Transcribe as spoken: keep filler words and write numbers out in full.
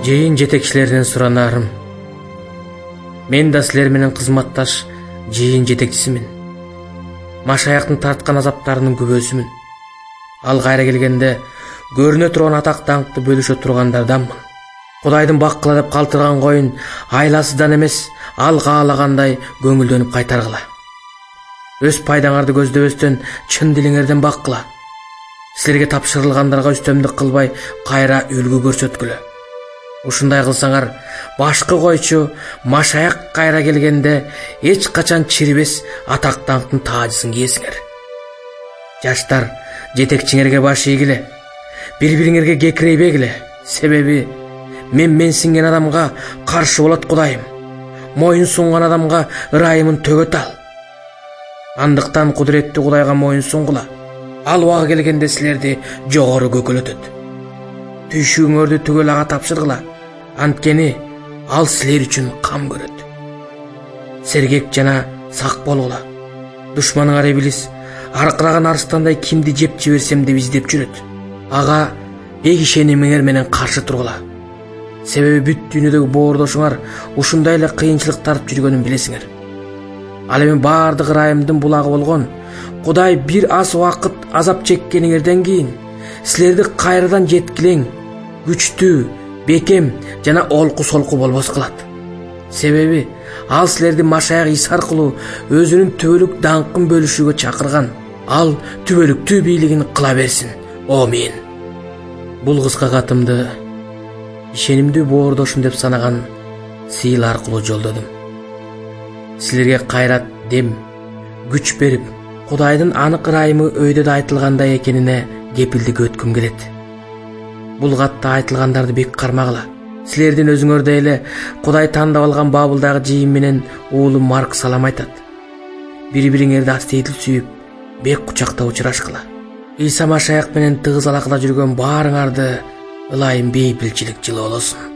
Жыйын жетекчилеринен суранарым. Мен да силер менен кызматташ жыйын жетекчисимин. Машаяктын тарткан азаптарынын күбөсүмүн. Ал кайра келгенде көрүнө турган атак даңкты бөлүшө тургандарданмын. Кудайдын баккыла деп калтырган коюн айласыздан эмес, ал каалагандай көңүлдөнүп кайтаргыла. Өз пайдаңарды көздөбөстөн чын дилиңерден баккыла. Силерге тапшырылгандарга үстөмдүк кылбай кайра үлгү көрсөткүлө. Ушундай кылсаңар, башкы койчу Машаяк кайра келгенде эч качан чирибес атак даңктын таажысын кийесиңер. Жаштар, жетекчиңерге баш ийгиле. Бири-бириңерге кекирейбегиле. Себеби мен менсинген адамга каршы болот Кудайым. Моюн сунган адамга ырайымын төгөт ал. Андыктан кудуреттүү Кудайга моюн сунгула. Ал убагы келгенде силерди жогору көкөлөтөт. Түйшүгүңөрдү түгөл ага тапшыргыла. Анткени ал силер үчүн кам көрөт. Сергек жана сак болгула. Душманыңар Иблис аркыраган арстандай кимди жеп жиберсем деп издеп жүрөт. Ага эк ишенимиңер менен каршы тургула. Себеби бүт дүйнөдөгү боордошуңар ушундай эле кыйынчылык тартып жүргөнүн билесиңер. Ал эми баардык ырайымдын булагы болгон Кудай бир аз убакыт азап чеккениңерден кийин силерди кайрадан жеткилең, күчтүү, бекем жана олку-солку болбос кылат. Себеби ал силерди Машаяк Иса аркылуу өзүнүн түбөлүк даңкын бөлүшүүгө чакырган. Ал түбөлүктүү бийлигин кыла берсин. Амин. Бул кыска катымды ишенимдүү боордошум деп санаган сыйыл аркылуу жолдодум. Силерге кайрат, дем, күч берип, Кудайдын анык ырайымы өйдө да айтылгандай экенине кепилдик өткүм келет. Бул катта айтылгандарды бек кармагыла. Силердин өзүңөрдө эле Кудай тандап алган Бабылдагы жыйын менен уулум Марк салам айтат. Бири-бириңерди астейдил сүйүп, бек кучактап учурашкыла. Иса Машаяк менен тыгыз алакада жүргөн баарыңарды ылайым бейпилчилик жылы болосун.